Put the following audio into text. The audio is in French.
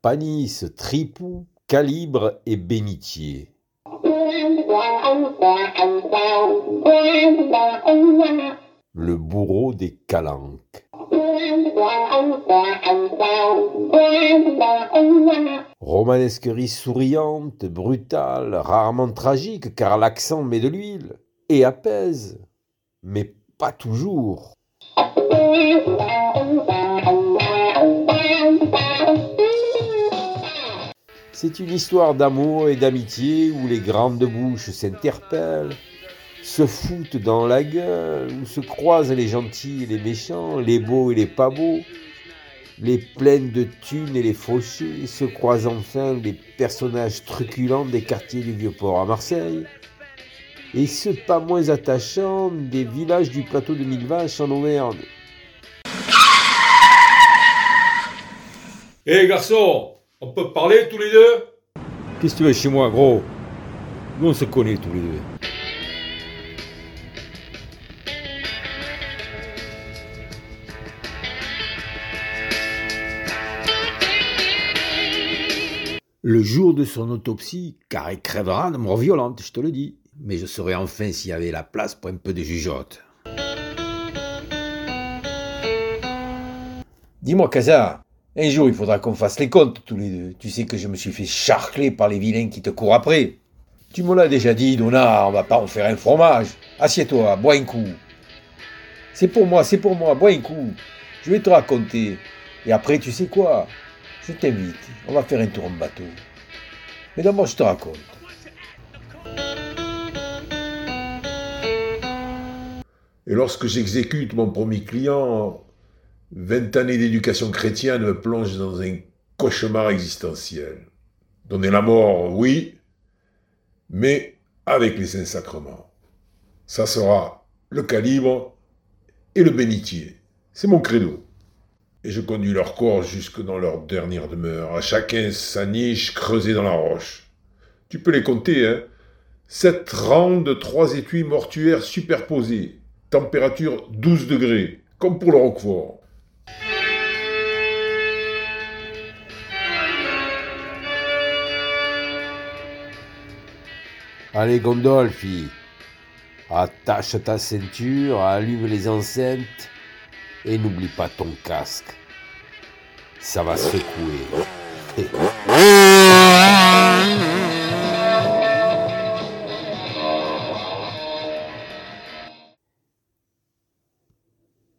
Panis, Tripou, Calibre et Bénitier. Le bourreau des calanques. Romanesquerie souriante, brutale, rarement tragique, car l'accent met de l'huile et apaise, mais pas toujours. C'est une histoire d'amour et d'amitié où les grandes bouches s'interpellent, se foutent dans la gueule, où se croisent les gentils et les méchants, les beaux et les pas beaux, les pleines de thunes et les fauchés, se croisent enfin les personnages truculents des quartiers du Vieux-Port à Marseille, et ceux pas moins attachants des villages du plateau de Millevaches en Auvergne. Hé garçon, on peut parler tous les deux? Qu'est-ce que tu veux chez moi, gros? Nous on se connaît tous les deux. Le jour de son autopsie, car il crèvera de mort violente, je te le dis. Mais je saurais enfin s'il y avait la place pour un peu de jugeote. Dis-moi, Casa, un jour il faudra qu'on fasse les comptes tous les deux. Tu sais que je me suis fait charcler par les vilains qui te courent après. Tu me l'as déjà dit, Donna, on va pas en faire un fromage. Assieds-toi, bois un coup. C'est pour moi, bois un coup. Je vais te raconter. Et après, tu sais quoi? Je t'invite, on va faire un tour en bateau. Mais d'abord, je te raconte. Et lorsque j'exécute mon premier client, 20 années d'éducation chrétienne me plongent dans un cauchemar existentiel. Donner la mort, oui, mais avec les saints sacrements. Ça sera le calibre et le bénitier. C'est mon credo. Et je conduis leur corps jusque dans leur dernière demeure, à chacun sa niche creusée dans la roche. Tu peux les compter, hein. 7 rangs de 3 étuis mortuaires superposés, température 12 degrés, comme pour le Roquefort. Allez, Gondolfi, attache ta ceinture, allume les enceintes et n'oublie pas ton casque. Ça va secouer.